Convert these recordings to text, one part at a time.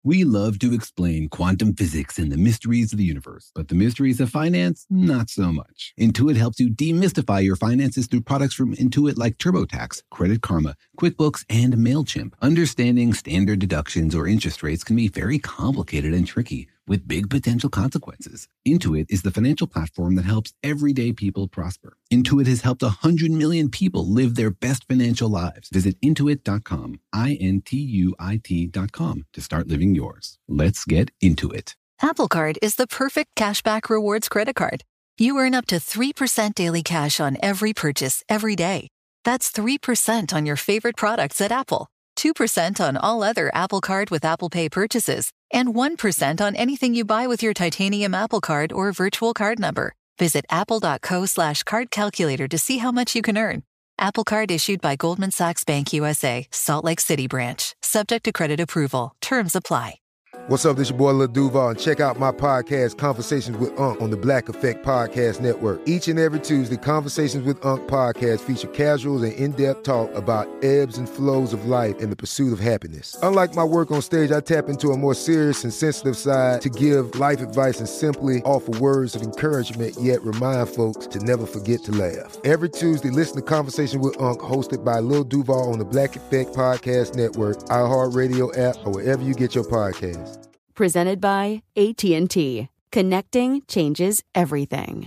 We love to explain quantum physics and the mysteries of the universe, but the mysteries of finance, not so much. Intuit helps you demystify your finances through products from Intuit like TurboTax, Credit Karma, QuickBooks, and MailChimp. Understanding standard deductions or interest rates can be very complicated and tricky, with big potential consequences. Intuit is the financial platform that helps everyday people prosper. Intuit has helped 100 million people live their best financial lives. Visit Intuit.com, Intuit.com, to start living yours. Let's get into it. Apple Card is the perfect cashback rewards credit card. You earn up to 3% daily cash on every purchase every day. That's 3% on your favorite products at Apple, 2% on all other Apple Card with Apple Pay purchases, and 1% on anything you buy with your titanium Apple Card or virtual card number. Visit apple.co/card calculator to see how much you can earn. Apple Card issued by Goldman Sachs Bank USA, Salt Lake City branch. Subject to credit approval. Terms apply. What's up, this your boy Lil Duval, and check out my podcast, Conversations with Unc, on the Black Effect Podcast Network. Each and every Tuesday, Conversations with Unc podcast feature casuals and in-depth talk about ebbs and flows of life and the pursuit of happiness. Unlike my work on stage, I tap into a more serious and sensitive side to give life advice and simply offer words of encouragement, yet remind folks to never forget to laugh. Every Tuesday, listen to Conversations with Unc, hosted by Lil Duval on the Black Effect Podcast Network, iHeartRadio app, or wherever you get your podcasts. Presented by AT&T. Connecting changes everything.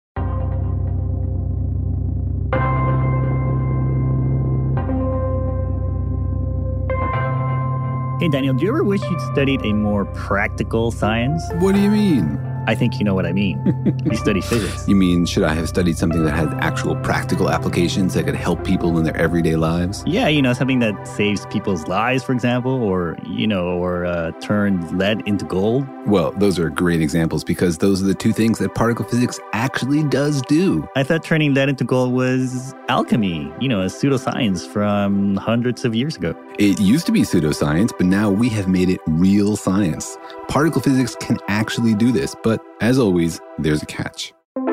Hey, Daniel, do you ever wish you'd studied a more practical science? What do you mean? I think you know what I mean. You study physics. You mean, should I have studied something that had actual practical applications that could help people in their everyday lives? Yeah, something that saves people's lives, for example, or turns lead into gold. Well, those are great examples because those are the two things that particle physics actually does do. I thought turning lead into gold was alchemy, a pseudoscience from hundreds of years ago. It used to be pseudoscience, but now we have made it real science. Particle physics can actually do this, but as always, there's a catch.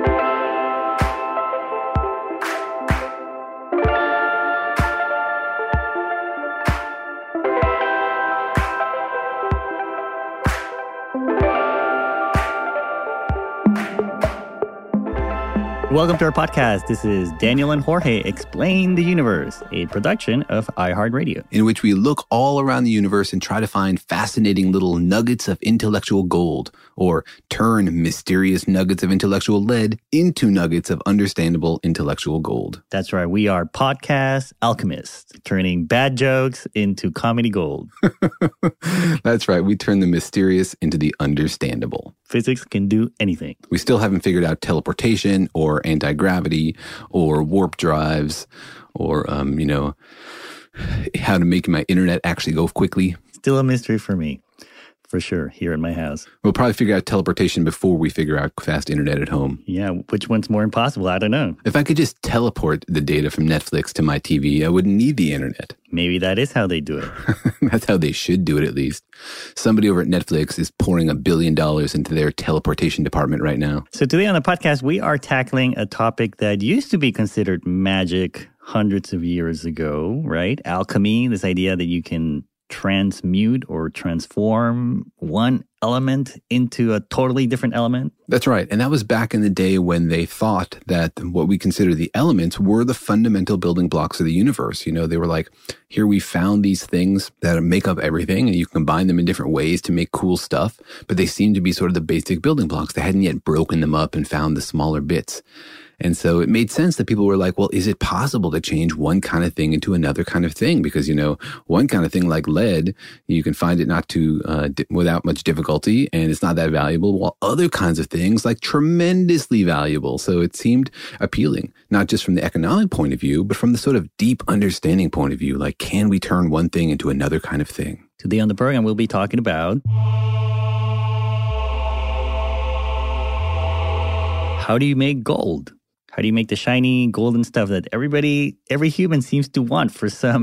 Welcome to our podcast. This is Daniel and Jorge Explain the Universe, a production of iHeartRadio, in which we look all around the universe and try to find fascinating little nuggets of intellectual gold, or turn mysterious nuggets of intellectual lead into nuggets of understandable intellectual gold. That's right. We are podcast alchemists, turning bad jokes into comedy gold. That's right. We turn the mysterious into the understandable. Physics can do anything. We still haven't figured out teleportation or anti-gravity or warp drives or, how to make my internet actually go quickly. Still a mystery for me, for sure, here in my house. We'll probably figure out teleportation before we figure out fast internet at home. Yeah, which one's more impossible? I don't know. If I could just teleport the data from Netflix to my TV, I wouldn't need the internet. Maybe that is how they do it. That's how they should do it, at least. Somebody over at Netflix is pouring $1 billion into their teleportation department right now. So today on the podcast, we are tackling a topic that used to be considered magic hundreds of years ago, right? Alchemy, this idea that you can transmute or transform one element into a totally different element. That's right. And that was back in the day when they thought that what we consider the elements were the fundamental building blocks of the universe. They were like, here we found these things that make up everything, and you can combine them in different ways to make cool stuff. But they seem to be sort of the basic building blocks. They hadn't yet broken them up and found the smaller bits. And so it made sense that people were like, well, is it possible to change one kind of thing into another kind of thing? Because, one kind of thing like lead, you can find it not too, without much difficulty, and it's not that valuable, while other kinds of things like tremendously valuable. So it seemed appealing, not just from the economic point of view, but from the sort of deep understanding point of view. Like, can we turn one thing into another kind of thing? Today on the program, we'll be talking about how do you make gold? How do you make the shiny golden stuff that every human seems to want for some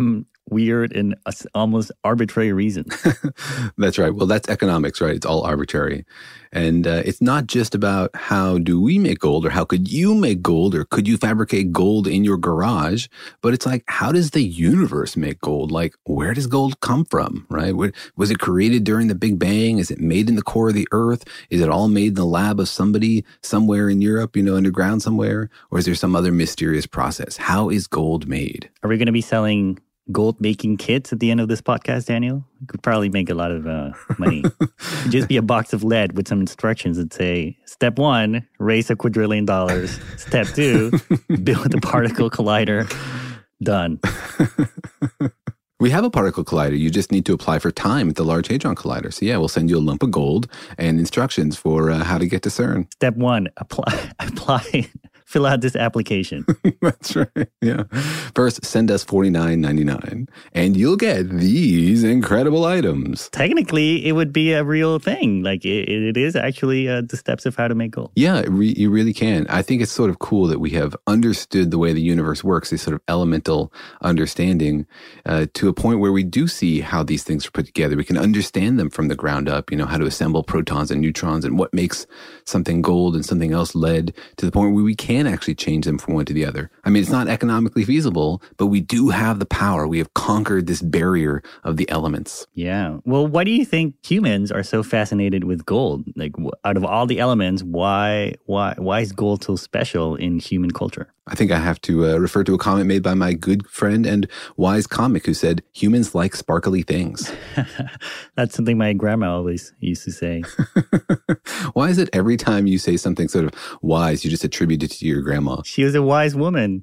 weird and almost arbitrary reasons. That's right. Well, that's economics, right? It's all arbitrary. And it's not just about how do we make gold or how could you make gold or could you fabricate gold in your garage, but it's like, how does the universe make gold? Like, where does gold come from, right? Was it created during the Big Bang? Is it made in the core of the earth? Is it all made in the lab of somebody somewhere in Europe, underground somewhere? Or is there some other mysterious process? How is gold made? Are we going to be selling gold making kits at the end of this podcast, Daniel? We could probably make a lot of money. It'd just be a box of lead with some instructions that say, step 1, raise $1 quadrillion. Step 2, build a particle collider. Done. We have a particle collider. You just need to apply for time at the Large Hadron Collider. So yeah, we'll send you a lump of gold and instructions for how to get to CERN. Step 1, apply. Fill out this application. That's right. Yeah. First, send us $49.99 and you'll get these incredible items. Technically, it would be a real thing. Like it is actually the steps of how to make gold. Yeah, you really can. I think it's sort of cool that we have understood the way the universe works, this sort of elemental understanding to a point where we do see how these things are put together. We can understand them from the ground up, how to assemble protons and neutrons and what makes something gold and something else lead to the point where we can actually change them from one to the other. I mean, it's not economically feasible, but we do have the power. We have conquered this barrier of the elements. Yeah. Well, why do you think humans are so fascinated with gold? Like, out of all the elements, why is gold so special in human culture? I think I have to refer to a comment made by my good friend and wise comic who said, humans like sparkly things. That's something my grandma always used to say. Why is it every time you say something sort of wise, you just attribute it to your grandma? She was a wise woman.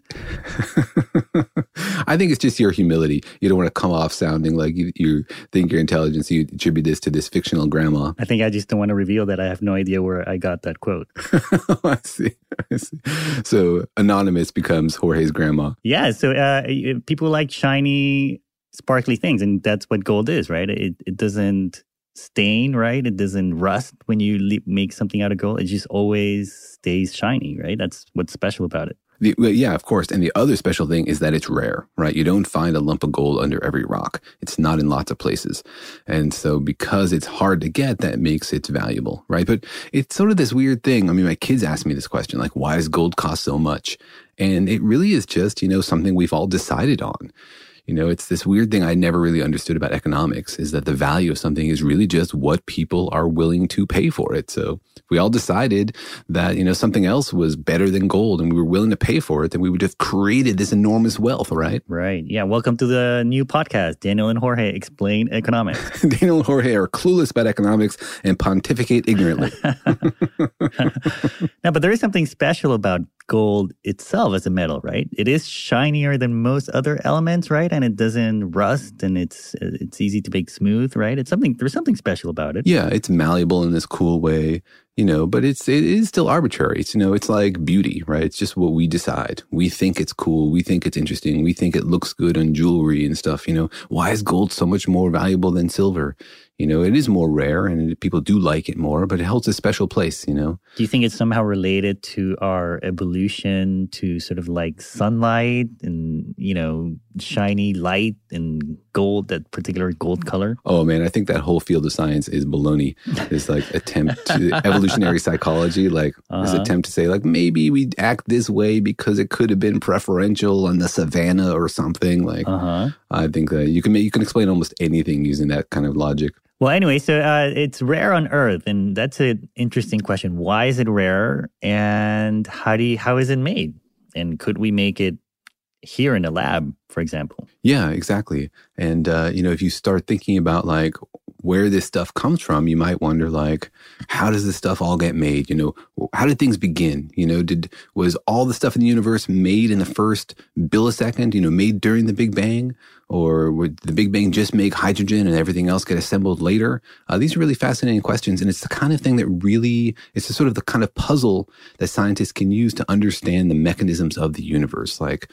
I think it's just your humility. You don't want to come off sounding like you think you're intelligent, so you attribute this to this fictional grandma. I think I just don't want to reveal that I have no idea where I got that quote. I see. So anonymous becomes Jorge's grandma. Yeah, so people like shiny, sparkly things, and that's what gold is, right? It doesn't stain, right? It doesn't rust when you make something out of gold. It just always stays shiny, right? That's what's special about it. Yeah, of course. And the other special thing is that it's rare, right? You don't find a lump of gold under every rock. It's not in lots of places. And so because it's hard to get, that makes it valuable, right? But it's sort of this weird thing. I mean, my kids ask me this question, like, why does gold cost so much? And it really is just, something we've all decided on. It's this weird thing I never really understood about economics is that the value of something is really just what people are willing to pay for it. So if we all decided that, something else was better than gold and we were willing to pay for it, then we would have created this enormous wealth, right? Right. Yeah. Welcome to the new podcast, Daniel and Jorge Explain Economics. Daniel and Jorge are clueless about economics and pontificate ignorantly. No, but there is something special about gold itself as a metal, right? It is shinier than most other elements, right? And it doesn't rust, and it's easy to make smooth, right? There's something special about it. Yeah, it's malleable in this cool way, but it is still arbitrary. It's like beauty, right? It's just what we decide. We think it's cool. We think it's interesting. We think it looks good on jewelry and stuff. Why is gold so much more valuable than silver? It is more rare and people do like it more, but it holds a special place, Do you think it's somehow related to our evolution to sort of like sunlight and, shiny light and gold, that particular gold color? Oh, man, I think that whole field of science is baloney. This attempt to evolutionary psychology, this attempt to say maybe we act this way because it could have been preferential on the savannah or something. I think you can explain almost anything using that kind of logic. Well, anyway, so it's rare on Earth, and that's an interesting question. Why is it rare, and how is it made? And could we make it here in a lab, for example? Yeah, exactly. And, if you start thinking about where this stuff comes from, you might wonder how does this stuff all get made? How did things begin? Was all the stuff in the universe made in the first millisecond, made during the Big Bang? Or would the Big Bang just make hydrogen and everything else get assembled later? These are really fascinating questions. And it's the kind of thing that it's sort of the kind of puzzle that scientists can use to understand the mechanisms of the universe.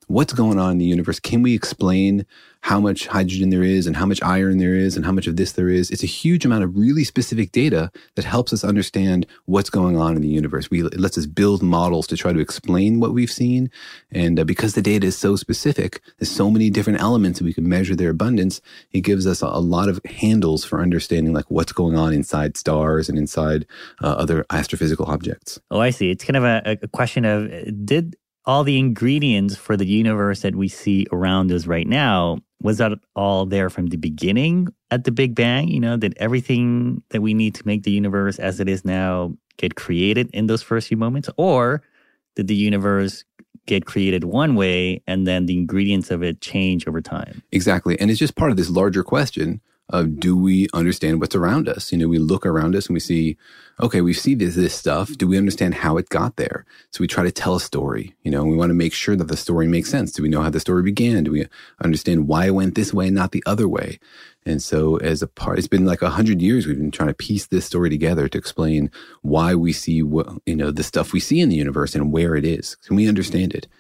what's going on in the universe? Can we explain how much hydrogen there is and how much iron there is and how much of this there is? It's a huge amount of really specific data that helps us understand what's going on in the universe. It lets us build models to try to explain what we've seen. And because the data is so specific, there's so many different elements that we can measure their abundance. It gives us a lot of handles for understanding like what's going on inside stars and inside other astrophysical objects. Oh, I see. It's kind of a question of, did all the ingredients for the universe that we see around us right now, was that all there from the beginning at the Big Bang? You know, did everything that we need to make the universe as it is now get created in those first few moments? Or did the universe get created one way and then the ingredients of it change over time? Exactly. And it's just part of this larger question of, do we understand what's around us? You know, we look around us and we see, okay, we see this stuff. Do we understand how it got there? So we try to tell a story, you know, and we want to make sure that the story makes sense. Do we know how the story began? Do we understand why it went this way and not the other way? And so it's been like 100 years we've been trying to piece this story together to explain why we see the stuff we see in the universe and where it is. Can we understand it?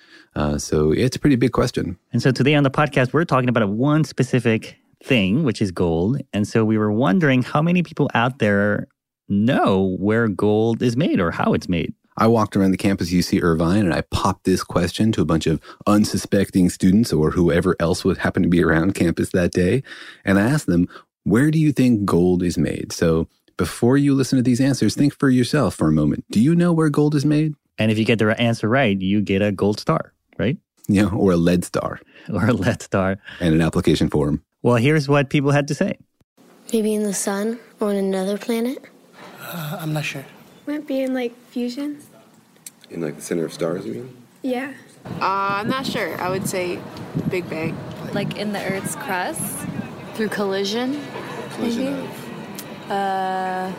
So it's a pretty big question. And so today on the podcast, we're talking about one specific thing, which is gold. And so we were wondering how many people out there know where gold is made or how it's made. I walked around the campus of UC Irvine and I popped this question to a bunch of unsuspecting students or whoever else would happen to be around campus that day. And I asked them, where do you think gold is made? So before you listen to these answers, think for yourself for a moment. Do you know where gold is made? And if you get the answer right, you get a gold star, right? Yeah, or a lead star. Or a lead star. And an application form. Well, here's what people had to say. Maybe in the sun or on another planet? I'm not sure. Might be in, like, fusion. In, like, the center of stars, you mean? Yeah. I'm not sure. I would say Big Bang. Like in the Earth's crust? Through collision? Maybe? I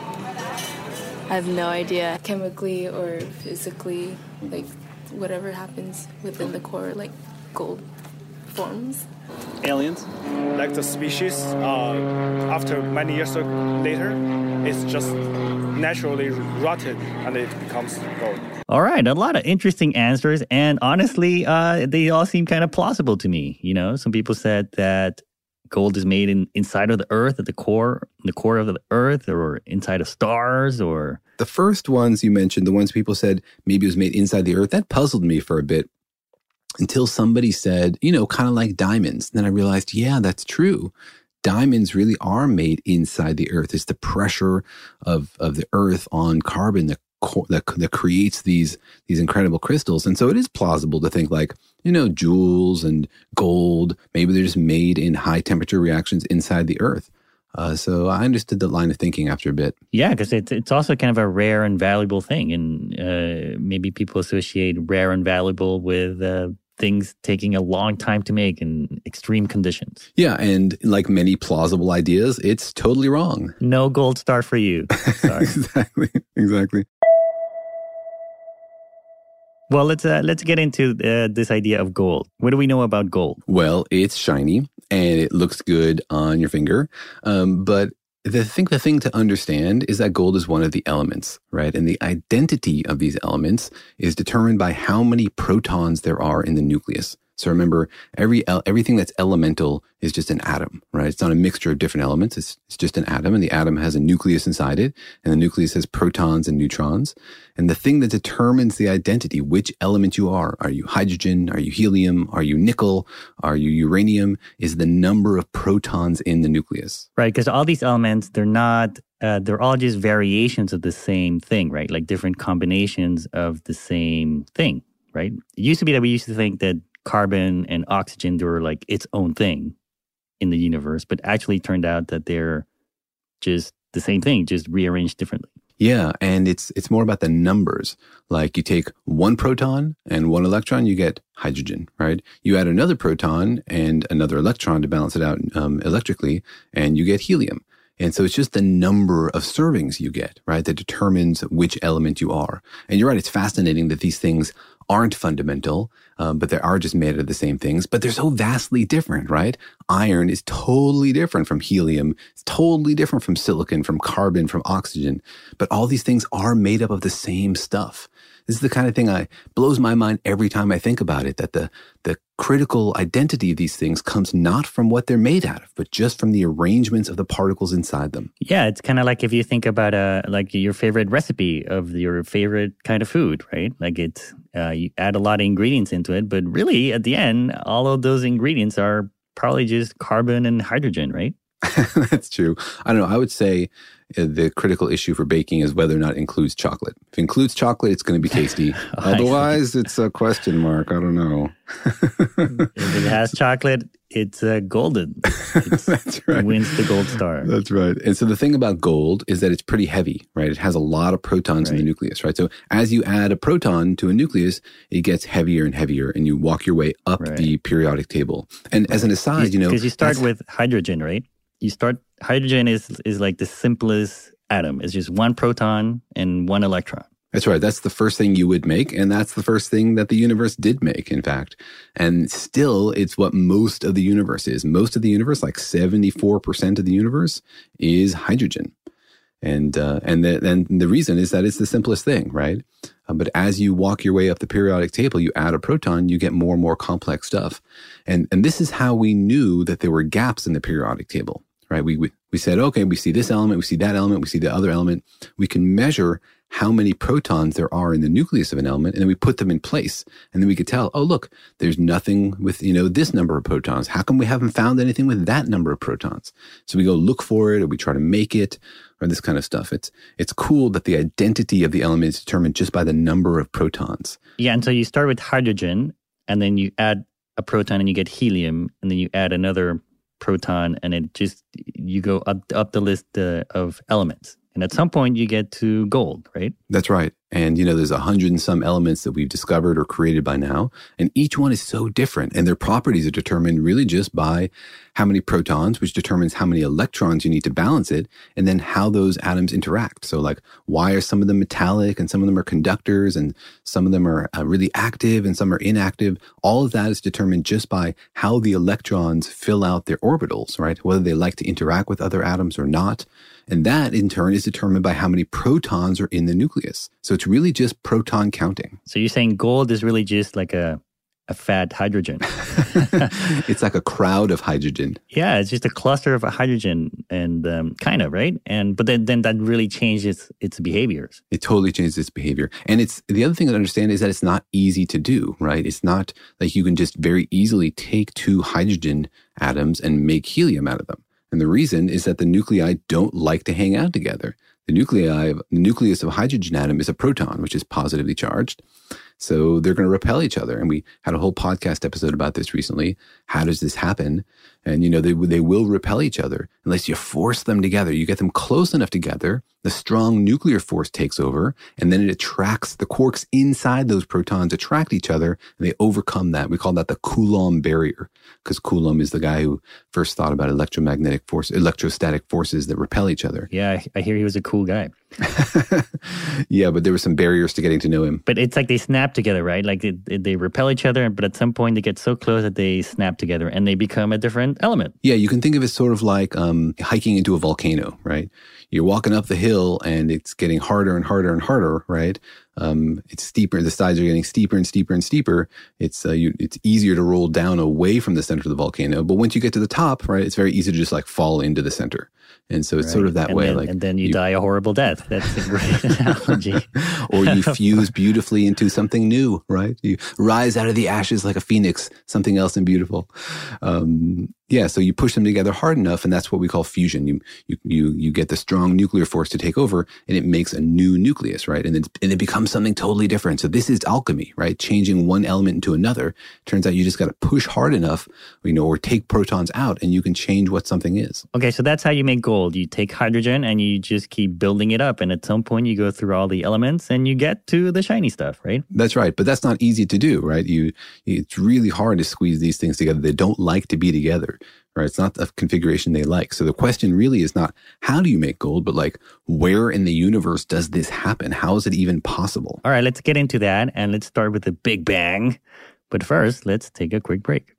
have no idea. Chemically or physically, like, whatever happens within the core, like, gold forms. Aliens. Like the species, after many years later, it's just naturally rotted and it becomes gold. All right, a lot of interesting answers. And honestly, they all seem kind of plausible to me. You know, some people said that gold is made inside of the earth, at the core of the earth, or inside of stars, or... The first ones you mentioned, the ones people said maybe it was made inside the earth, that puzzled me for a bit. Until somebody said, you know, kind of like diamonds. And then I realized, yeah, that's true. Diamonds really are made inside the earth. It's the pressure of the earth on carbon that creates these incredible crystals. And so it is plausible to think like, you know, jewels and gold, maybe they're just made in high temperature reactions inside the earth. So I understood the line of thinking after a bit. Yeah, because it's also kind of a rare and valuable thing. And maybe people associate rare and valuable with things taking a long time to make in extreme conditions. Yeah, and like many plausible ideas, it's totally wrong. No gold star for you. Sorry. Exactly. Well, let's get into this idea of gold. What do we know about gold? Well, it's shiny and it looks good on your finger. But the thing to understand is that gold is one of the elements, right? And the identity of these elements is determined by how many protons there are in the nucleus. So remember, everything that's elemental is just an atom, right? It's not a mixture of different elements. It's just an atom, and the atom has a nucleus inside it, and the nucleus has protons and neutrons. And the thing that determines the identity, which element you are you hydrogen? Are you helium? Are you nickel? Are you uranium? Is the number of protons in the nucleus. Right, because all these elements, they're all just variations of the same thing, right? Like different combinations of the same thing, right? It used to be that we used to think that carbon and oxygen, they were like its own thing in the universe, but actually turned out that they're just the same thing, just rearranged differently. Yeah, and it's more about the numbers. Like you take one proton and one electron, you get hydrogen, right? You add another proton and another electron to balance it out electrically, and you get helium. And so it's just the number of servings you get, right, that determines which element you are. And you're right, it's fascinating that these things aren't fundamental, but they are just made of the same things, but they're so vastly different, right? Iron is totally different from helium. It's totally different from silicon, from carbon, from oxygen. But all these things are made up of the same stuff. This is the kind of thing blows my mind every time I think about it, that the critical identity of these things comes not from what they're made out of, but just from the arrangements of the particles inside them. Yeah, it's kind of like if you think about like your favorite recipe of your favorite kind of food, right? Like you add a lot of ingredients into it, but really at the end, all of those ingredients are probably just carbon and hydrogen, right? That's true. I don't know. I would say the critical issue for baking is whether or not it includes chocolate. If it includes chocolate, it's going to be tasty. Otherwise, it's a question mark. I don't know. If it has chocolate, it's golden. That's right. It wins the gold star. That's right. And so the thing about gold is that it's pretty heavy, right? It has a lot of protons in the nucleus, right? So as you add a proton to a nucleus, it gets heavier and heavier, and you walk your way up the periodic table. And as an aside, because you start with hydrogen, right? Hydrogen is like the simplest atom. It's just one proton and one electron. That's right. That's the first thing you would make. And that's the first thing that the universe did make, in fact. And still, it's what most of the universe is. Most of the universe, like 74% of the universe, is hydrogen. And the reason is that it's the simplest thing, right? But as you walk your way up the periodic table, you add a proton, you get more and more complex stuff. And this is how we knew that there were gaps in the periodic table. Right? We said, okay, we see this element, we see that element, we see the other element. We can measure how many protons there are in the nucleus of an element, and then we put them in place. And then we could tell, oh, look, there's nothing with, this number of protons. How come we haven't found anything with that number of protons? So we go look for it, or we try to make it, or this kind of stuff. It's cool that the identity of the element is determined just by the number of protons. Yeah, and so you start with hydrogen, and then you add a proton and you get helium, and then you add another proton, and you go up the list of elements. And at some point you get to gold, right? That's right. And, there's 100 and some elements that we've discovered or created by now. And each one is so different. And their properties are determined really just by how many protons, which determines how many electrons you need to balance it, and then how those atoms interact. So like, why are some of them metallic and some of them are conductors and some of them are really active and some are inactive? All of that is determined just by how the electrons fill out their orbitals, right? Whether they like to interact with other atoms or not. And that, in turn, is determined by how many protons are in the nucleus. So it's really just proton counting. So you're saying gold is really just like a fat hydrogen. It's like a crowd of hydrogen. Yeah, it's just a cluster of hydrogen, and kind of, right? But then that really changes its behaviors. It totally changes its behavior. And the other thing to understand is that it's not easy to do, right? It's not like you can just very easily take two hydrogen atoms and make helium out of them. And the reason is that the nuclei don't like to hang out together. The nucleus of a hydrogen atom is a proton, which is positively charged. So they're going to repel each other. And we had a whole podcast episode about this recently. How does this happen? And, they will repel each other unless you force them together. You get them close enough together, the strong nuclear force takes over, and then it attracts the quarks inside those protons, attract each other, and they overcome that. We call that the Coulomb barrier, because Coulomb is the guy who first thought about electrostatic forces that repel each other. Yeah, I hear he was a cool guy. Yeah, but there were some barriers to getting to know him. But it's like they snap together, right? Like they repel each other, but at some point they get so close that they snap together and they become a different element. Yeah, you can think of it sort of like hiking into a volcano, right? You're walking up the hill and it's getting harder and harder and harder, right? It's steeper. The sides are getting steeper and steeper and steeper. It's easier to roll down away from the center of the volcano. But once you get to the top, right, it's very easy to just like fall into the center. And so it's sort of that way. And then you die a horrible death. That's a great analogy. Or you fuse beautifully into something new, right? You rise out of the ashes like a phoenix, something else and beautiful. So you push them together hard enough, and that's what we call fusion. You get the strong nuclear force to take over, and it makes a new nucleus, right? And it becomes something totally different. So this is alchemy, right? Changing one element into another. Turns out you just got to push hard enough, or take protons out, and you can change what something is. Okay, so that's how you make gold. You take hydrogen and you just keep building it up, and at some point you go through all the elements and you get to the shiny stuff, right? That's right, but that's not easy to do, right? It's really hard to squeeze these things together. They don't like to be together. right? It's not the configuration they like. So the question really is not how do you make gold, but like where in the universe does this happen? How is it even possible? All right, let's get into that and let's start with the Big Bang. But first, let's take a quick break.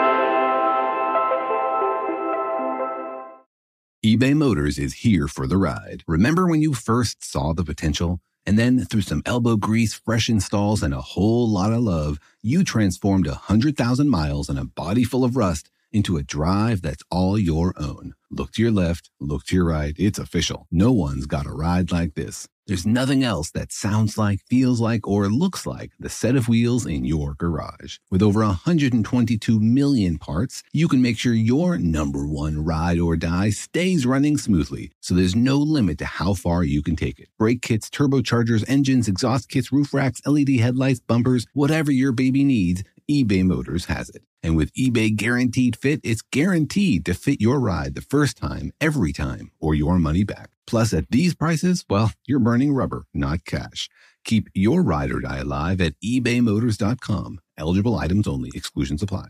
eBay Motors is here for the ride. Remember when you first saw the potential? And then through some elbow grease, fresh installs, and a whole lot of love, you transformed 100,000 miles and a body full of rust into a drive that's all your own. Look to your left, look to your right. It's official. No one's got a ride like this. There's nothing else that sounds like, feels like, or looks like the set of wheels in your garage. With over 122 million parts, you can make sure your number one ride or die stays running smoothly, so there's no limit to how far you can take it. Brake kits, turbochargers, engines, exhaust kits, roof racks, LED headlights, bumpers, whatever your baby needs, eBay Motors has it. And with eBay Guaranteed Fit, it's guaranteed to fit your ride the first time, every time, or your money back. Plus, at these prices, well, you're burning rubber, not cash. Keep your ride or die alive at ebaymotors.com. Eligible items only. Exclusions apply.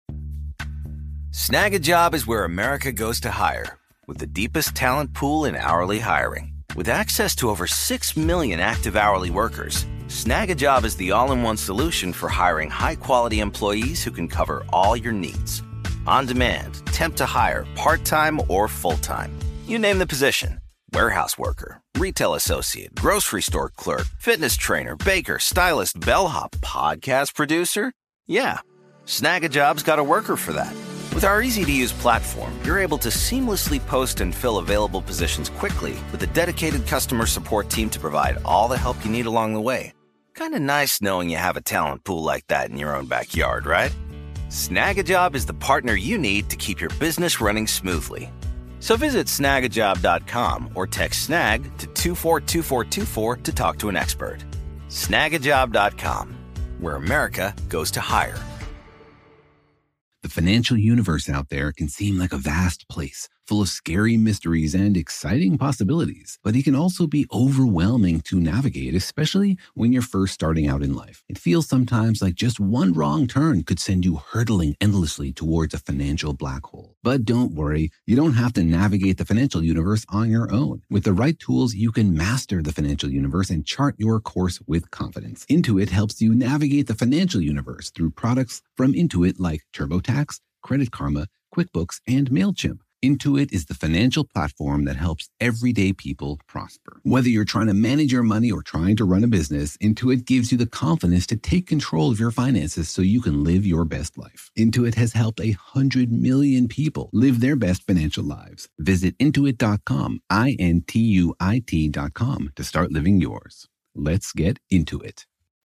Snag a Job is where America goes to hire, with the deepest talent pool in hourly hiring. With access to over 6 million active hourly workers, Snag a Job is the all-in-one solution for hiring high-quality employees who can cover all your needs. On demand, temp to hire, part-time or full-time. You name the position. Warehouse worker, retail associate, grocery store clerk, fitness trainer, baker, stylist, bellhop, podcast producer. Yeah, Snag a Job's got a worker for that. With our easy-to-use platform, you're able to seamlessly post and fill available positions quickly with a dedicated customer support team to provide all the help you need along the way. Kind of nice knowing you have a talent pool like that in your own backyard, right? Snag a Job is the partner you need to keep your business running smoothly. So visit snagajob.com or text snag to 242424 to talk to an expert. Snagajob.com, where America goes to hire. The financial universe out there can seem like a vast place, full of scary mysteries and exciting possibilities, but it can also be overwhelming to navigate, especially when you're first starting out in life. It feels sometimes like just one wrong turn could send you hurtling endlessly towards a financial black hole. But don't worry, you don't have to navigate the financial universe on your own. With the right tools, you can master the financial universe and chart your course with confidence. Intuit helps you navigate the financial universe through products from Intuit like TurboTax, Credit Karma, QuickBooks, and MailChimp. Intuit is the financial platform that helps everyday people prosper. Whether you're trying to manage your money or trying to run a business, Intuit gives you the confidence to take control of your finances so you can live your best life. Intuit has helped 100 million people live their best financial lives. Visit Intuit.com, INTUIT.com to start living yours. Let's get into it.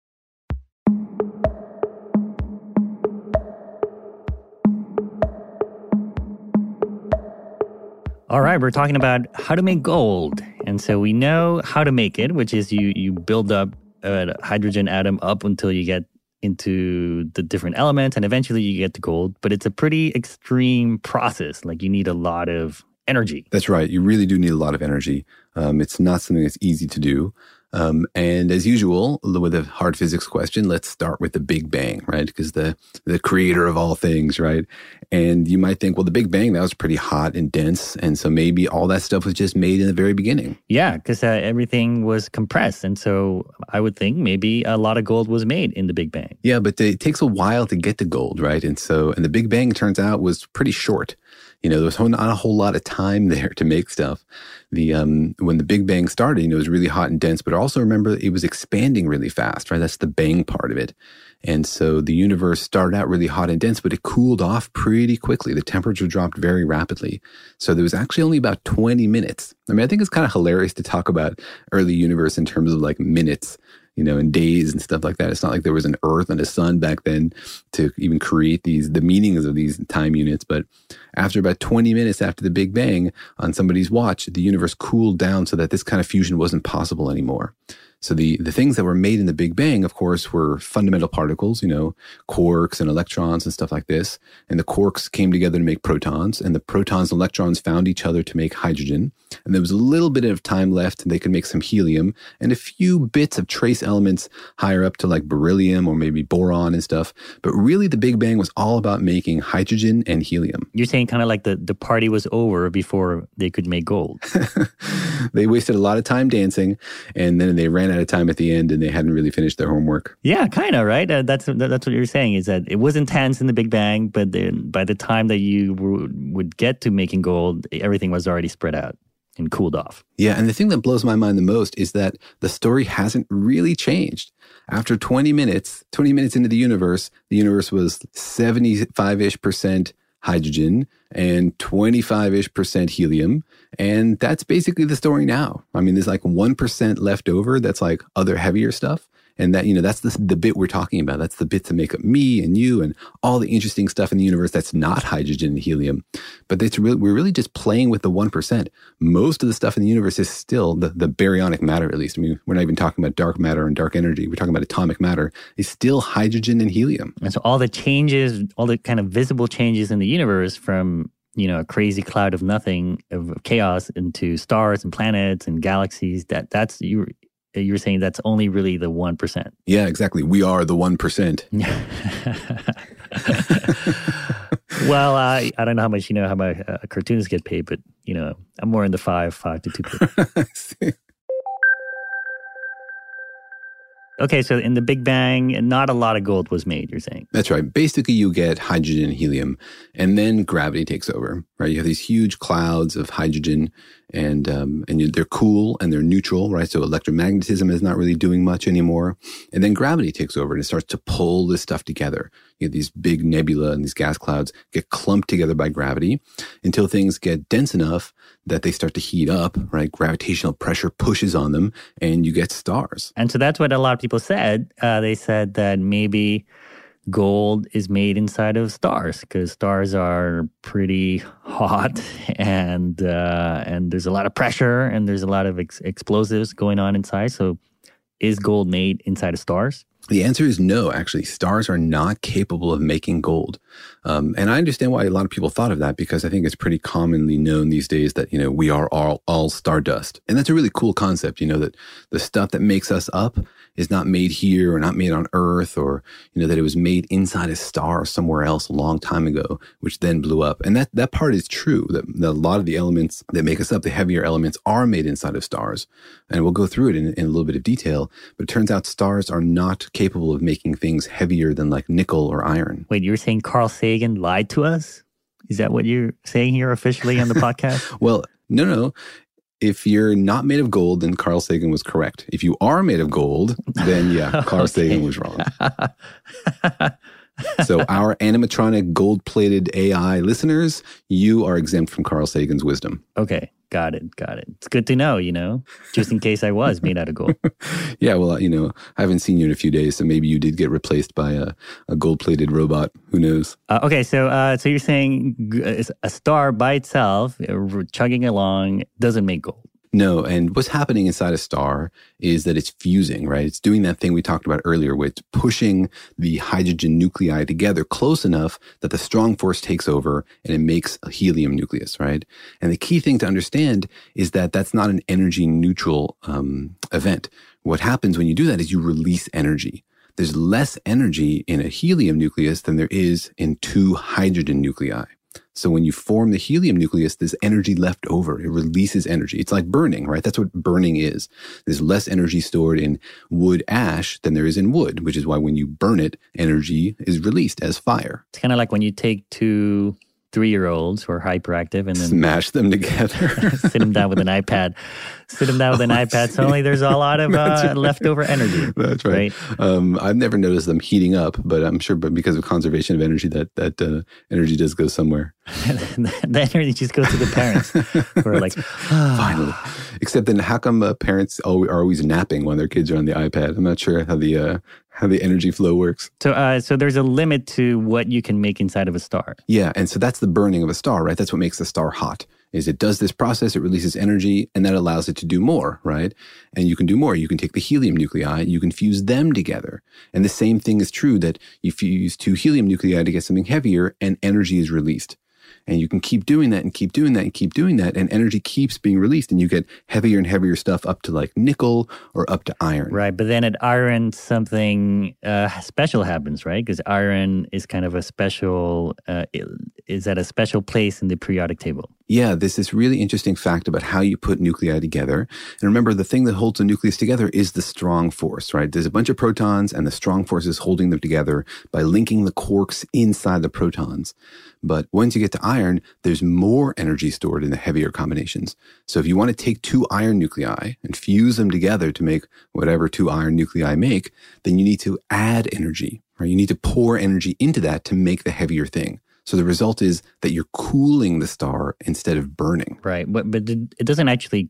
All right, we're talking about how to make gold. And so we know how to make it, which is you build up a hydrogen atom up until you get into the different elements and eventually you get to gold. But it's a pretty extreme process. Like you need a lot of energy. That's right. You really do need a lot of energy. It's not something that's easy to do. And as usual, with a hard physics question, let's start with the Big Bang, right? Because the creator of all things, right? And you might think, well, the Big Bang, that was pretty hot and dense. And so maybe all that stuff was just made in the very beginning. Yeah, because everything was compressed. And so I would think maybe a lot of gold was made in the Big Bang. Yeah, but it takes a while to get to gold, right? And the Big Bang, turns out, was pretty short. You know, there was not a whole lot of time there to make stuff. When the Big Bang started, it was really hot and dense, but also remember it was expanding really fast, right? That's the bang part of it. And so the universe started out really hot and dense, but it cooled off pretty quickly. The temperature dropped very rapidly. So there was actually only about 20 minutes. I mean, I think it's kind of hilarious to talk about early universe in terms of like minutes, and days and stuff like that. It's not like there was an Earth and a sun back then to even create the meanings of these time units. But after about 20 minutes after the Big Bang on somebody's watch, the universe cooled down so that this kind of fusion wasn't possible anymore. So the things that were made in the Big Bang, of course, were fundamental particles, quarks and electrons and stuff like this. And the quarks came together to make protons, and the protons and electrons found each other to make hydrogen. And there was a little bit of time left, and they could make some helium and a few bits of trace elements higher up to like beryllium or maybe boron and stuff. But really, the Big Bang was all about making hydrogen and helium. You're saying kind of like the party was over before they could make gold. They wasted a lot of time dancing, and then they ran out of time at the end, and they hadn't really finished their homework. Yeah, kind of, right? That's what you're saying, is that it was intense in the Big Bang, but then by the time that you would get to making gold, everything was already spread out and cooled off. Yeah, and the thing that blows my mind the most is that the story hasn't really changed. After 20 minutes into the universe was 75-ish% hydrogen and 25-ish% helium. And that's basically the story now. I mean, there's like 1% left over that's like other heavier stuff. And that, that's the bit we're talking about. That's the bits that make up me and you and all the interesting stuff in the universe that's not hydrogen and helium. But we're really just playing with the 1%. Most of the stuff in the universe is still the baryonic matter, at least. I mean, we're not even talking about dark matter and dark energy. We're talking about atomic matter. It's still hydrogen and helium. And so all the changes, all the kind of visible changes in the universe from, a crazy cloud of nothing, of chaos, into stars and planets and galaxies, that's you're saying that's only really the 1%. Yeah, exactly. We are the 1%. Well, I don't know how much how my cartoonists get paid, but I'm more in the 5 to 2%. Okay, so in the Big Bang, not a lot of gold was made, you're saying? That's right. Basically, you get hydrogen and helium, and then gravity takes over, right? You have these huge clouds of hydrogen, and they're cool and they're neutral, right? So electromagnetism is not really doing much anymore. And then gravity takes over, and it starts to pull this stuff together. You have these big nebula and these gas clouds get clumped together by gravity until things get dense enough that they start to heat up, right? Gravitational pressure pushes on them, and you get stars. And so that's what a lot of people said. They said that maybe gold is made inside of stars because stars are pretty hot, and there's a lot of pressure, and there's a lot of explosives going on inside. So is gold made inside of stars? The answer is no, actually. Stars are not capable of making gold. And I understand why a lot of people thought of that, because I think it's pretty commonly known these days that, we are all stardust. And that's a really cool concept, that the stuff that makes us up is not made here or not made on Earth, or, that it was made inside a star somewhere else a long time ago, which then blew up. And that part is true, that a lot of the elements that make us up, the heavier elements, are made inside of stars. And we'll go through it in a little bit of detail. But it turns out stars are not capable of making things heavier than like nickel or iron. Wait, you're saying Carl Sagan lied to us? Is that what you're saying here officially on the podcast? Well, no. If you're not made of gold, then Carl Sagan was correct. If you are made of gold, then yeah, Carl Sagan was wrong. So our animatronic gold-plated AI listeners, you are exempt from Carl Sagan's wisdom. Okay, got it. It's good to know, just in case I was made out of gold. Yeah, well, I haven't seen you in a few days, so maybe you did get replaced by a gold-plated robot. Who knows? Okay, so you're saying a star by itself, chugging along, doesn't make gold. No, and what's happening inside a star is that it's fusing, right? It's doing that thing we talked about earlier, where it's pushing the hydrogen nuclei together close enough that the strong force takes over and it makes a helium nucleus, right? And the key thing to understand is that that's not an energy neutral event. What happens when you do that is you release energy. There's less energy in a helium nucleus than there is in two hydrogen nuclei. So when you form the helium nucleus, there's energy left over. It releases energy. It's like burning, right? That's what burning is. There's less energy stored in wood ash than there is in wood, which is why when you burn it, energy is released as fire. It's kind of like when you take two 3-year-olds who are hyperactive and then smash them together. Sit them down with an iPad. Suddenly there's a lot of leftover energy. That's right. I've never noticed them heating up, but I'm sure because of conservation of energy, that energy does go somewhere. The energy just goes to the parents who are like, finally. Except then how come parents are always napping when their kids are on the iPad? I'm not sure how the energy flow works. So there's a limit to what you can make inside of a star. Yeah, and so that's the burning of a star, right? That's what makes the star hot. is it does this process, it releases energy, and that allows it to do more, right? And you can do more. You can take the helium nuclei, you can fuse them together. And the same thing is true that you fuse 2 helium nuclei to get something heavier and energy is released. And you can keep doing that and keep doing that and keep doing that, and energy keeps being released, and you get heavier and heavier stuff up to like nickel or up to iron. Right, but then at iron, something special happens, right? Because iron is kind of a special, is at a special place in the periodic table. Yeah, there's this really interesting fact about how you put nuclei together. And remember, the thing that holds the nucleus together is the strong force, right? There's a bunch of protons, and the strong force is holding them together by linking the quarks inside the protons. But once you get to iron, there's more energy stored in the heavier combinations. So if you want to take 2 iron nuclei and fuse them together to make whatever 2 iron nuclei make, then you need to add energy, or you need to pour energy into that to make the heavier thing. So the result is that you're cooling the star instead of burning. Right, but it doesn't actually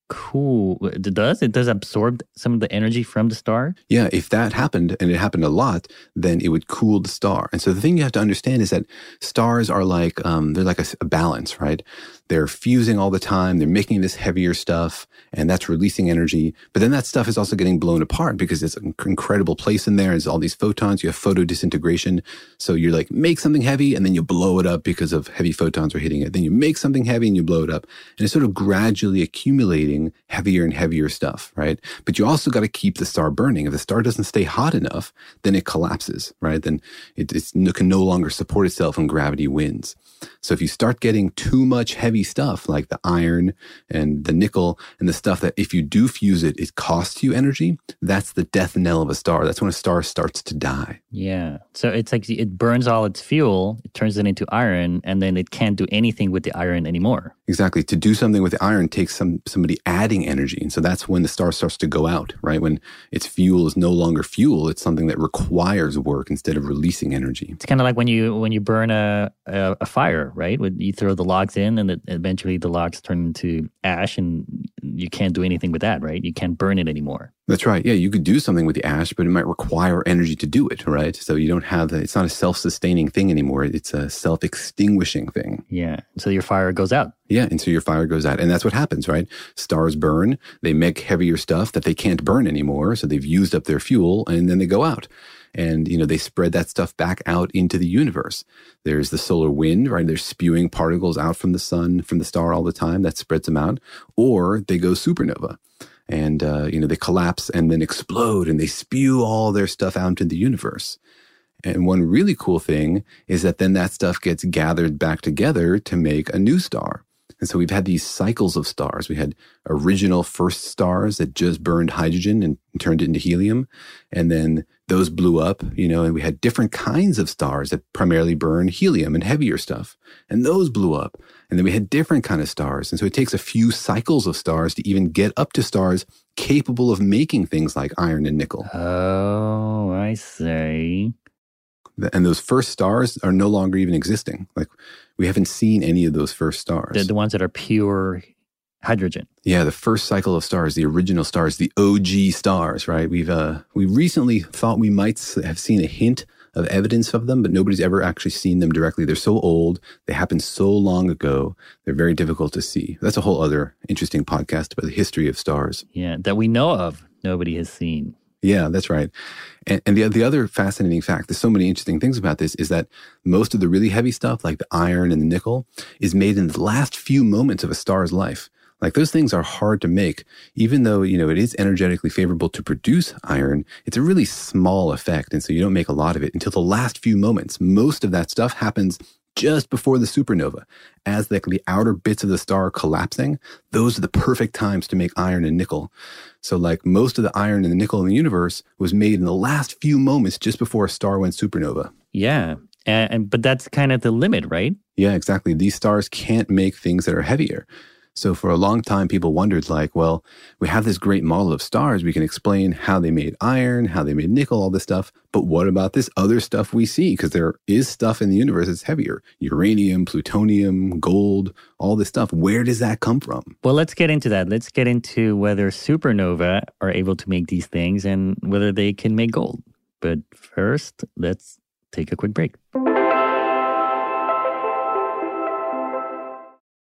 cool. It does absorb some of the energy from the star? Yeah, if that happened, and it happened a lot, then it would cool the star. And so the thing you have to understand is that stars are like, they're like a balance, right? They're fusing all the time. They're making this heavier stuff, and that's releasing energy. But then that stuff is also getting blown apart because it's an incredible place in there. There's all these photons. You have photodisintegration. So you're like, make something heavy, and then you blow it up because of heavy photons are hitting it. Then you make something heavy, and you blow it up. And it's sort of gradually accumulating heavier and heavier stuff, right? But you also got to keep the star burning. If the star doesn't stay hot enough, then it collapses, right? Then it can no longer support itself when gravity wins. So if you start getting too much heavy stuff like the iron and the nickel and the stuff that if you do fuse it, it costs you energy, that's the death knell of a star. That's when a star starts to die. Yeah. So it's like it burns all its fuel, it turns it into iron, and then it can't do anything with the iron anymore. Exactly. To do something with the iron takes somebody adding energy. And so that's when the star starts to go out, right? When its fuel is no longer fuel, it's something that requires work instead of releasing energy. It's kind of like when you burn a fire, right? When you throw the logs in and eventually the logs turn into ash and you can't do anything with that, right? You can't burn it anymore. That's right. Yeah, you could do something with the ash, but it might require energy to do it, right? So you don't have it's not a self-sustaining thing anymore. It's a self-extinguishing thing. Yeah. So your fire goes out. Yeah, and so your fire goes out. And that's what happens, right? Stars burn, they make heavier stuff that they can't burn anymore, so they've used up their fuel, and then they go out. And, they spread that stuff back out into the universe. There's the solar wind, right? They're spewing particles out from the sun, from the star all the time. That spreads them out. Or they go supernova. And, they collapse and then explode and they spew all their stuff out into the universe. And one really cool thing is that then that stuff gets gathered back together to make a new star. And so we've had these cycles of stars. We had original first stars that just burned hydrogen and turned it into helium. And then those blew up, and we had different kinds of stars that primarily burn helium and heavier stuff. And those blew up. And then we had different kind of stars. And so it takes a few cycles of stars to even get up to stars capable of making things like iron and nickel. Oh, I see. And those first stars are no longer even existing. Like, we haven't seen any of those first stars. The ones that are pure hydrogen. Yeah, the first cycle of stars, the original stars, the OG stars, right? We recently thought we might have seen a hint of evidence of them, but nobody's ever actually seen them directly. They're so old. They happened so long ago. They're very difficult to see. That's a whole other interesting podcast about the history of stars. Yeah, that we know of, nobody has seen. Yeah, that's right. And the other fascinating fact, there's so many interesting things about this, is that most of the really heavy stuff, like the iron and the nickel, is made in the last few moments of a star's life. Like, those things are hard to make. Even though, it is energetically favorable to produce iron, it's a really small effect. And so you don't make a lot of it until the last few moments. Most of that stuff happens just before the supernova. As the outer bits of the star are collapsing, those are the perfect times to make iron and nickel. So most of the iron and the nickel in the universe was made in the last few moments just before a star went supernova. Yeah. But that's kind of the limit, right? Yeah, exactly. These stars can't make things that are heavier. So for a long time, people wondered, well, we have this great model of stars. We can explain how they made iron, how they made nickel, all this stuff. But what about this other stuff we see? Because there is stuff in the universe that's heavier. Uranium, plutonium, gold, all this stuff. Where does that come from? Well, let's get into that. Let's get into whether supernova are able to make these things and whether they can make gold. But first, let's take a quick break.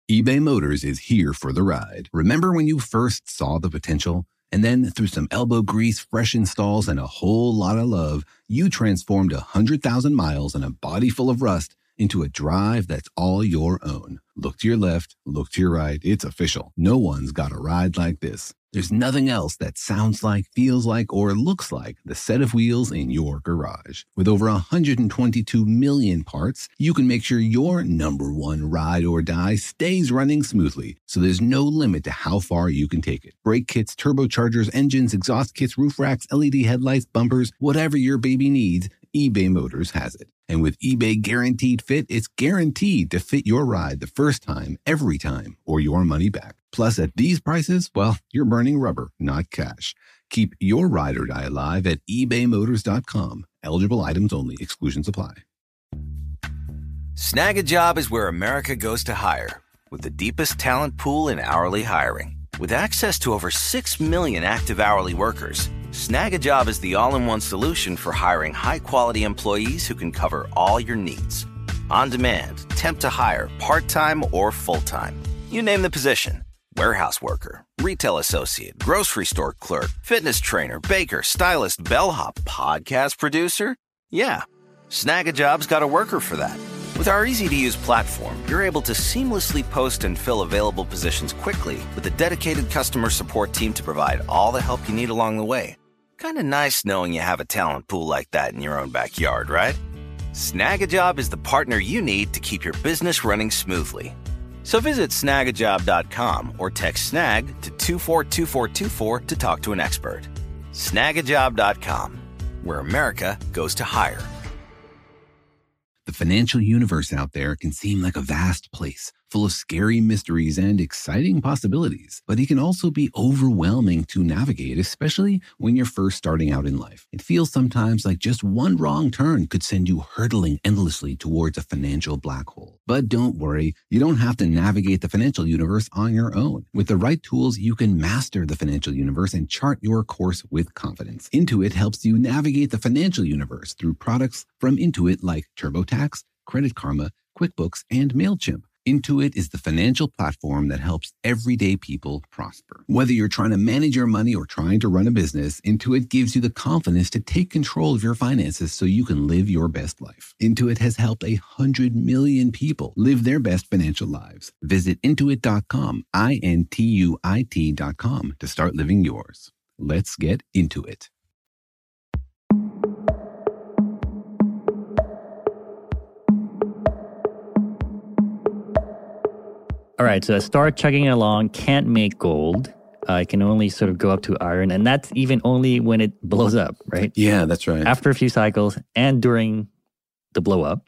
eBay Motors is here for the ride. Remember when you first saw the potential? And then through some elbow grease, fresh installs, and a whole lot of love, you transformed 100,000 miles and a body full of rust into a drive that's all your own. Look to your left, look to your right. It's official. No one's got a ride like this. There's nothing else that sounds like, feels like, or looks like the set of wheels in your garage. With over 122 million parts, you can make sure your number one ride or die stays running smoothly, so there's no limit to how far you can take it. Brake kits, turbochargers, engines, exhaust kits, roof racks, LED headlights, bumpers, whatever your baby needs, eBay Motors has it. And with eBay Guaranteed Fit, it's guaranteed to fit your ride the first time, every time, or your money back. Plus, at these prices, well, you're burning rubber, not cash. Keep your ride or die alive at ebaymotors.com. Eligible items only. Exclusions apply. Snag a Job is where America goes to hire, with the deepest talent pool in hourly hiring. With access to over 6 million active hourly workers, Snag a Job is the all-in-one solution for hiring high-quality employees who can cover all your needs. On demand, temp to hire, part-time or full-time. You name the position. Warehouse worker, retail associate, grocery store clerk, fitness trainer, baker, stylist, bellhop, podcast producer. Yeah, Snag a Job's got a worker for that. With our easy-to-use platform, you're able to seamlessly post and fill available positions quickly with a dedicated customer support team to provide all the help you need along the way. Kind of nice knowing you have a talent pool like that in your own backyard, right? Snag a Job is the partner you need to keep your business running smoothly. So visit snagajob.com or text snag to 242424 to talk to an expert. Snagajob.com, where America goes to hire. The financial universe out there can seem like a vast place, full of scary mysteries and exciting possibilities, but it can also be overwhelming to navigate, especially when you're first starting out in life. It feels sometimes like just one wrong turn could send you hurtling endlessly towards a financial black hole. But don't worry, you don't have to navigate the financial universe on your own. With the right tools, you can master the financial universe and chart your course with confidence. Intuit helps you navigate the financial universe through products from Intuit like TurboTax, Credit Karma, QuickBooks, and MailChimp. Intuit is the financial platform that helps everyday people prosper. Whether you're trying to manage your money or trying to run a business, Intuit gives you the confidence to take control of your finances so you can live your best life. Intuit has helped 100 million people live their best financial lives. Visit Intuit.com, INTUIT.com to start living yours. Let's get into it. All right, so I start chugging along, can't make gold. I can only sort of go up to iron, and that's even only when it blows up, right? Yeah, that's right. After a few cycles and during the blow up.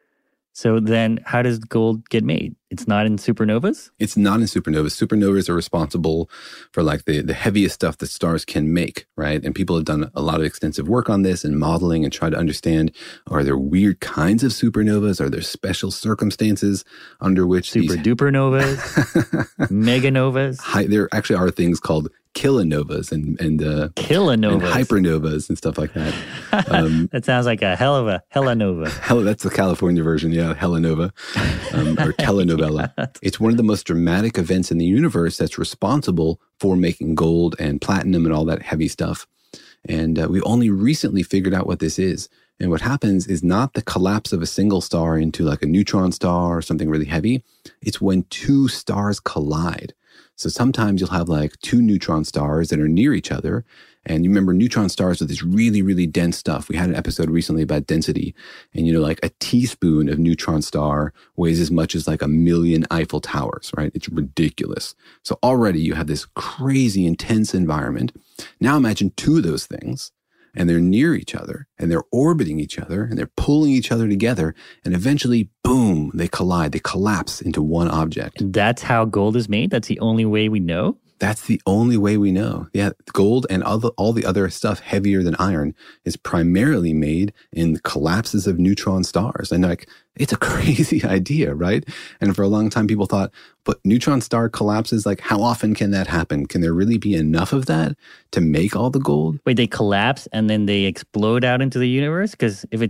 So then how does gold get made? It's not in supernovas? It's not in supernovas. Supernovas are responsible for like the heaviest stuff that stars can make, right? And people have done a lot of extensive work on this and modeling and try to understand, are there weird kinds of supernovas? Are there special circumstances under which duper novas, meganovas? There actually are things called kilonovas and kilonovas and hypernovas and stuff like that. That sounds like a hell of a helanova. That's the California version, yeah, helanova or telenovela. It's one of the most dramatic events in the universe that's responsible for making gold and platinum and all that heavy stuff. And we only recently figured out what this is. And what happens is not the collapse of a single star into like a neutron star or something really heavy. It's when two stars collide. So sometimes you'll have like two neutron stars that are near each other. And you remember neutron stars are this really, really dense stuff. We had an episode recently about density. And, you know, like a teaspoon of neutron star weighs as much as like 1,000,000 Eiffel Towers, right? It's ridiculous. So already you have this crazy, intense environment. Now imagine two of those things. And they're near each other, and they're orbiting each other, and they're pulling each other together, and eventually, boom, they collide, they collapse into one object. That's how gold is made? That's the only way we know? That's the only way we know. Yeah, gold and all the other stuff heavier than iron is primarily made in collapses of neutron stars. And like, it's a crazy idea, right? And for a long time, people thought, but neutron star collapses, like how often can that happen? Can there really be enough of that to make all the gold? Wait, they collapse and then they explode out into the universe? Because if it's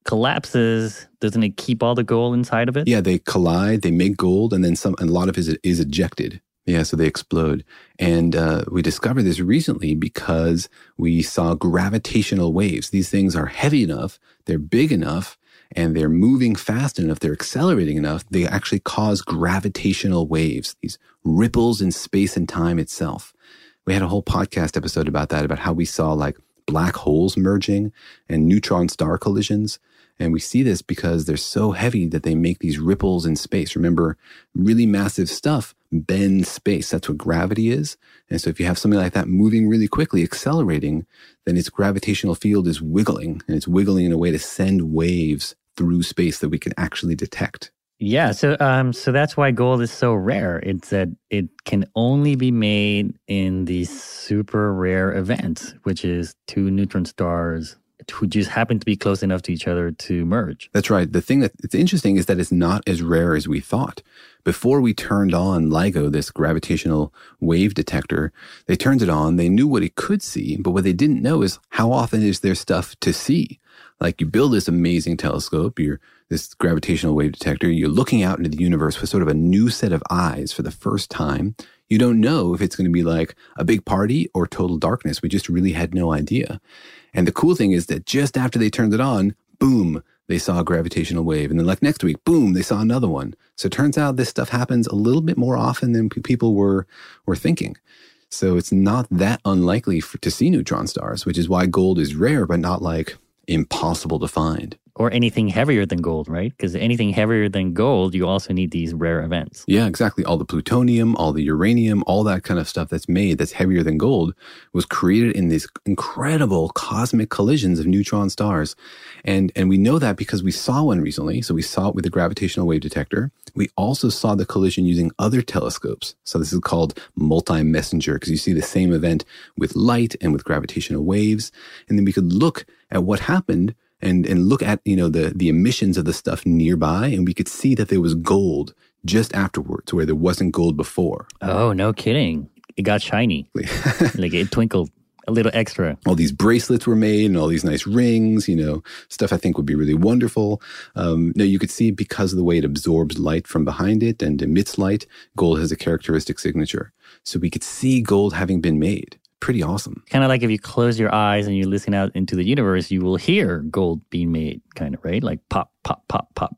collapses, doesn't it keep all the gold inside of it? Yeah, they collide, they make gold, and then a lot of it is ejected. Yeah, so they explode. And we discovered this recently because we saw gravitational waves. These things are heavy enough, they're big enough, and they're moving fast enough, they're accelerating enough, they actually cause gravitational waves, these ripples in space and time itself. We had a whole podcast episode about that, about how we saw like black holes merging and neutron star collisions. And we see this because they're so heavy that they make these ripples in space. Remember, really massive stuff bends space. That's what gravity is. And so if you have something like that moving really quickly, accelerating, then its gravitational field is wiggling. And it's wiggling in a way to send waves through space that we can actually detect. Yeah, so that's why gold is so rare. It's that it can only be made in these super rare events, which is two neutron stars who just happen to be close enough to each other to merge. That's right. The thing that's interesting is that it's not as rare as we thought. Before we turned on LIGO, this gravitational wave detector, they turned it on, they knew what it could see, but what they didn't know is how often is there stuff to see. Like you build this amazing telescope, this gravitational wave detector, you're looking out into the universe with sort of a new set of eyes for the first time. You don't know if it's going to be like a big party or total darkness. We just really had no idea. And the cool thing is that just after they turned it on, boom, they saw a gravitational wave. And then like next week, boom, they saw another one. So it turns out this stuff happens a little bit more often than people were thinking. So it's not that unlikely to see neutron stars, which is why gold is rare, but not like impossible to find. Or anything heavier than gold, right? Because anything heavier than gold, you also need these rare events. Yeah, exactly. All the plutonium, all the uranium, all that kind of stuff that's made that's heavier than gold was created in these incredible cosmic collisions of neutron stars. And we know that because we saw one recently. So we saw it with the gravitational wave detector. We also saw the collision using other telescopes. So this is called multi-messenger because you see the same event with light and with gravitational waves. And then we could look at what happened and look at, the emissions of the stuff nearby, and we could see that there was gold just afterwards where there wasn't gold before. Oh, no kidding. It got shiny. Like it twinkled a little extra. All these bracelets were made and all these nice rings, stuff I think would be really wonderful. Now you could see because of the way it absorbs light from behind it and emits light, gold has a characteristic signature. So we could see gold having been made. Pretty awesome. Kind of like if you close your eyes and you listen out into the universe, you will hear gold being made, kind of, right? Like pop, pop, pop, pop.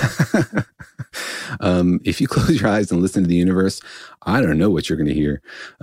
If you close your eyes and listen to the universe, I don't know what you're going to hear.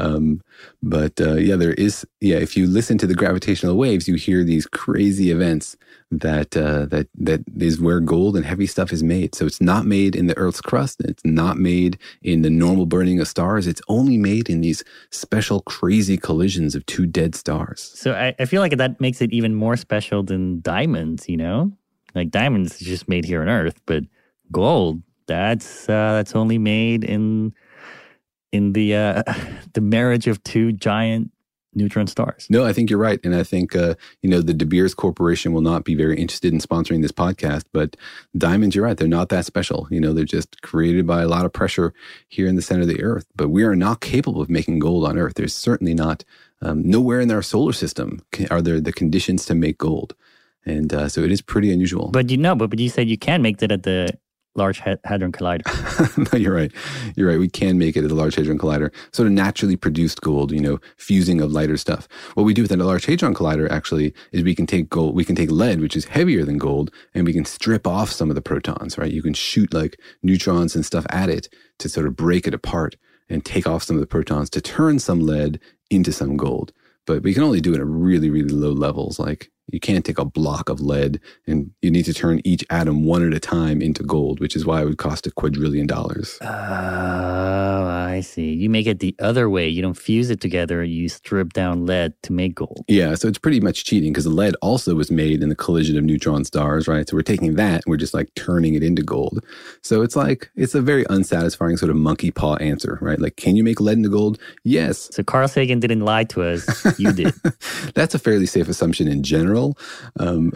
If you listen to the gravitational waves, you hear these crazy events that is where gold and heavy stuff is made. So it's not made in the Earth's crust. It's not made in the normal burning of stars. It's only made in these special crazy collisions of two dead stars. So I feel like that makes it even more special than diamonds, Like diamonds is just made here on Earth, but gold, that's only made in the marriage of two giant neutron stars. No, I think you're right. And I think, the De Beers Corporation will not be very interested in sponsoring this podcast, but diamonds, you're right. They're not that special. They're just created by a lot of pressure here in the center of the Earth. But we are not capable of making gold on Earth. There's certainly not, nowhere in our solar system are there the conditions to make gold. And so it is pretty unusual. But you said you can make that at the Large Hadron Collider. No, you're right. You're right. We can make it at the Large Hadron Collider. Sort of naturally produced gold, fusing of lighter stuff. What we do with the Large Hadron Collider actually is we can take gold, we can take lead, which is heavier than gold, and we can strip off some of the protons, right? You can shoot like neutrons and stuff at it to sort of break it apart and take off some of the protons to turn some lead into some gold. But we can only do it at really, really low levels. Like you can't take a block of lead and you need to turn each atom one at a time into gold, which is why it would cost $1 quadrillion. Oh, I see. You make it the other way. You don't fuse it together. You strip down lead to make gold. Yeah, so it's pretty much cheating because the lead also was made in the collision of neutron stars, right? So we're taking that and we're just like turning it into gold. So it's a very unsatisfying sort of monkey paw answer, right? Like, can you make lead into gold? Yes. So Carl Sagan didn't lie to us. You did. That's a fairly safe assumption in general. general. But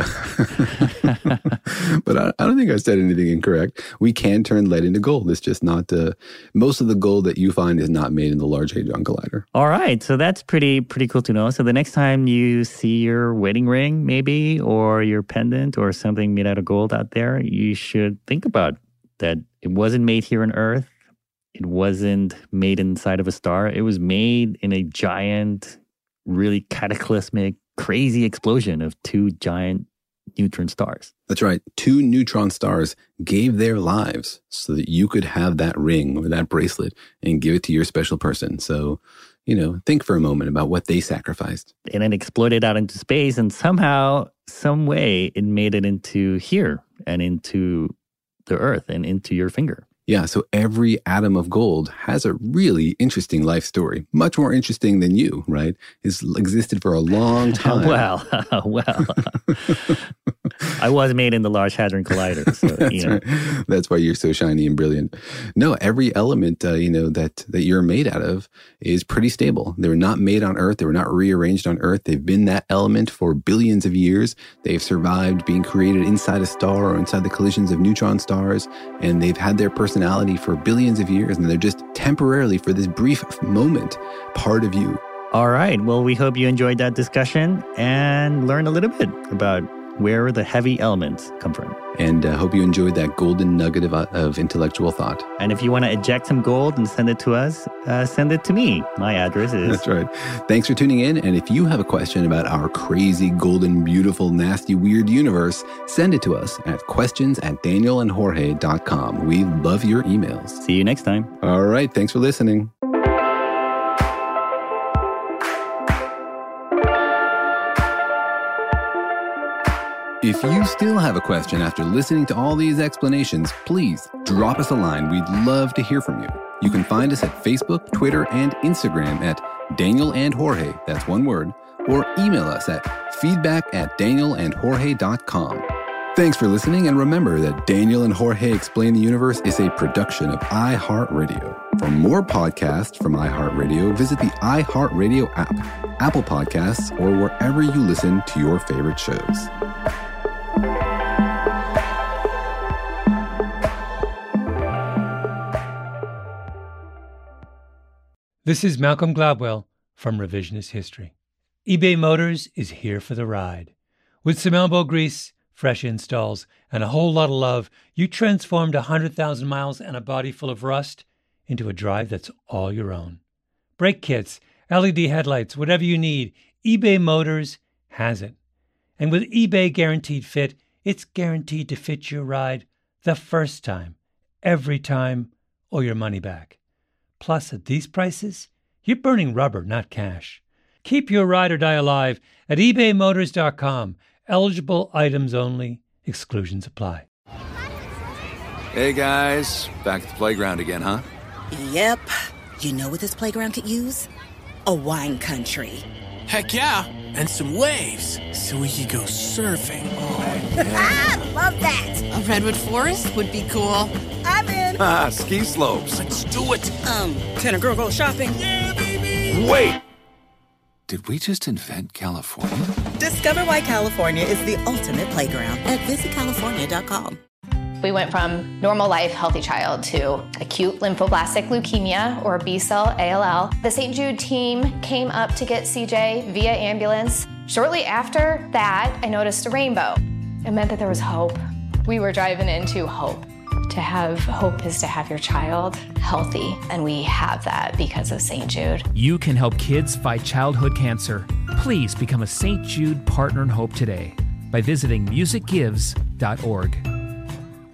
I don't think I said anything incorrect. We can turn lead into gold. It's just not, most of the gold that you find is not made in the Large Hadron Collider. All right. So that's pretty cool to know. So the next time you see your wedding ring, maybe, or your pendant or something made out of gold out there, you should think about that it wasn't made here on Earth. It wasn't made inside of a star. It was made in a giant, really cataclysmic, crazy explosion of two giant neutron stars. That's right. 2 neutron stars gave their lives so that you could have that ring or that bracelet and give it to your special person. So, think for a moment about what they sacrificed. And it exploded out into space, and somehow, some way, it made it into here and into the Earth and into your finger. Yeah, so every atom of gold has a really interesting life story. Much more interesting than you, right? It's existed for a long time. Well. I was made in the Large Hadron Collider. So, That's right. That's why you're so shiny and brilliant. No, every element, that you're made out of is pretty stable. They were not made on Earth. They were not rearranged on Earth. They've been that element for billions of years. They've survived being created inside a star or inside the collisions of neutron stars, and they've had their personality for billions of years, and they're just temporarily, for this brief moment, part of you. All right. Well, we hope you enjoyed that discussion and learned a little bit about where the heavy elements come from. And hope you enjoyed that golden nugget of intellectual thought. And if you want to eject some gold and send it to us, send it to me. My address is... That's right. Thanks for tuning in. And if you have a question about our crazy, golden, beautiful, nasty, weird universe, send it to us at questions@danielandjorge.com. We love your emails. See you next time. All right. Thanks for listening. If you still have a question after listening to all these explanations, please drop us a line. We'd love to hear from you. You can find us at Facebook, Twitter, and Instagram at Daniel and Jorge, that's one word, or email us at feedback@danielandjorge.com. Thanks for listening, and remember that Daniel and Jorge Explain the Universe is a production of iHeartRadio. For more podcasts from iHeartRadio, visit the iHeartRadio app, Apple Podcasts, or wherever you listen to your favorite shows. This is Malcolm Gladwell from Revisionist History. eBay Motors is here for the ride. With some elbow grease, fresh installs, and a whole lot of love, you transformed 100,000 miles and a body full of rust into a drive that's all your own. Brake kits, LED headlights, whatever you need, eBay Motors has it. And with eBay Guaranteed Fit, it's guaranteed to fit your ride the first time, every time, or your money back. Plus, at these prices, you're burning rubber, not cash. Keep your ride or die alive at ebaymotors.com. Eligible items only. Exclusions apply. Hey, guys. Back at the playground again, huh? Yep. You know what this playground could use? A wine country. Heck yeah. And some waves so we could go surfing. Oh, yeah. Love that. A redwood forest would be cool. I'm in. Ski slopes. Let's do it. Can a girl go shopping? Yeah, baby. Wait. Did we just invent California? Discover why California is the ultimate playground at visitcalifornia.com. We went from normal life, healthy child to acute lymphoblastic leukemia, or B-cell ALL. The St. Jude team came up to get CJ via ambulance. Shortly after that, I noticed a rainbow. It meant that there was hope. We were driving into hope. To have hope is to have your child healthy, and we have that because of St. Jude. You can help kids fight childhood cancer. Please become a St. Jude Partner in Hope today by visiting musicgives.org.